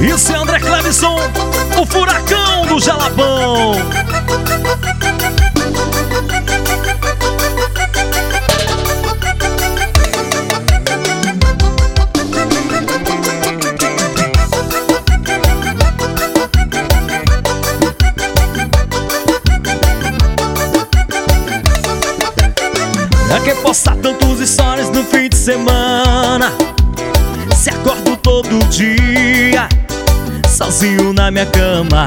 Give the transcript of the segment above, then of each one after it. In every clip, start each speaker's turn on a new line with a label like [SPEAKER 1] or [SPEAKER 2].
[SPEAKER 1] Isso é André Clevison, o furacão do Jalapão. Pra que postar tantos stories no fim de semana, se acordo todo dia sozinho na minha cama?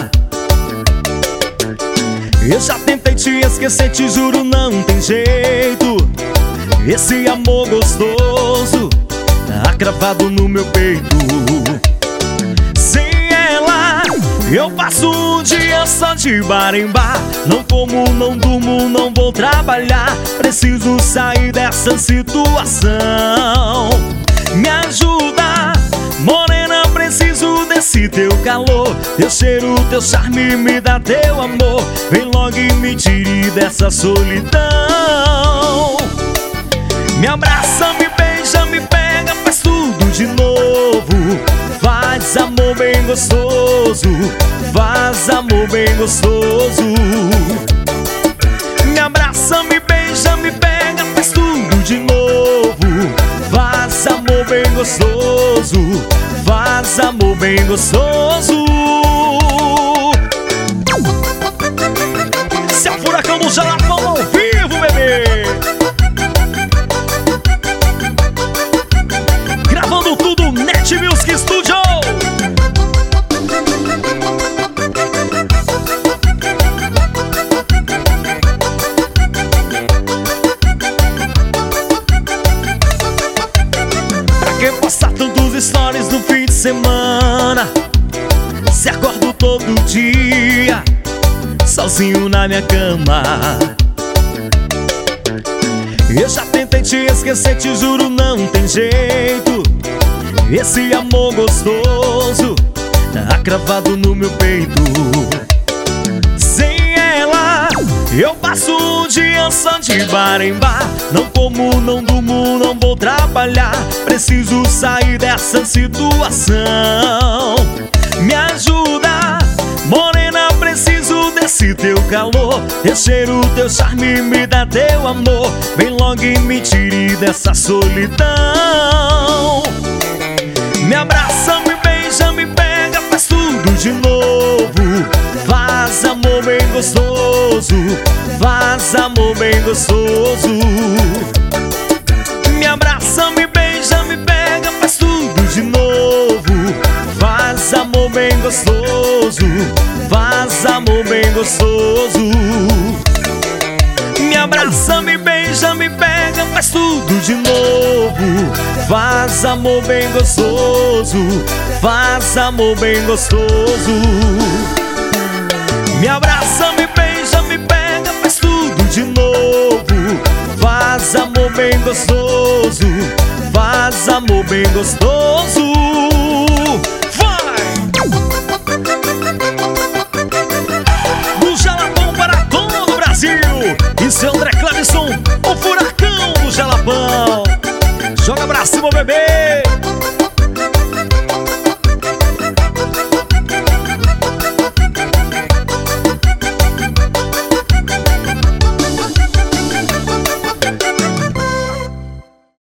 [SPEAKER 1] Eu já tentei te esquecer, te juro, não tem jeito. Esse amor gostoso tá cravado no meu peito. Sem ela eu passo um dia só de bar em bar. Não como, não durmo, não vou trabalhar. Preciso sair dessa situação. Me ajuda, morena, preciso desse teu calor. Teu cheiro, teu charme, me dá teu amor. Vem logo e me tire dessa solidão. Me abraça, me beija, me pega, faz tudo de novo. Faz amor bem gostoso, faz amor bem gostoso. Me abraça, me beija, me pega, faz tudo de novo. Faz amor bem gostoso, faz amor bem gostoso. Esse é o furacão do Jalapão ao vivo, bebê. Gravando tudo, Net Music Studio. Pra que postar tantos stories no fim de semana, se acordo todo dia sozinho na minha cama? Eu já tentei te esquecer, te juro, não tem jeito. Esse amor gostoso tá cravado no meu peito. Sem ela eu passo um dia só de bar em bar. Não como, não durmo, não vou trabalhar. Preciso sair dessa situação. Me ajuda, morena, preciso desse teu calor. Teu cheiro, teu charme, me dá teu amor. Vem logo e me tire dessa solidão. Me abraça, me beija, me pega, faz tudo de novo. Faz amor bem gostoso, faz amor bem gostoso. Me abraça, me beija, me pega, faz tudo de novo. Faz amor bem gostoso, faz amor bem gostoso. Me abraça, me beija, me pega, faz tudo de novo. Faz amor bem gostoso, faz amor bem gostoso. Me abraça, me beija, me pega, faz tudo de novo. Faz amor bem gostoso, faz amor bem gostoso. Vai! Do Jalapão para todo o Brasil. Isso é André Clevison, o furacão do Jalapão. Joga pra cima, bebê.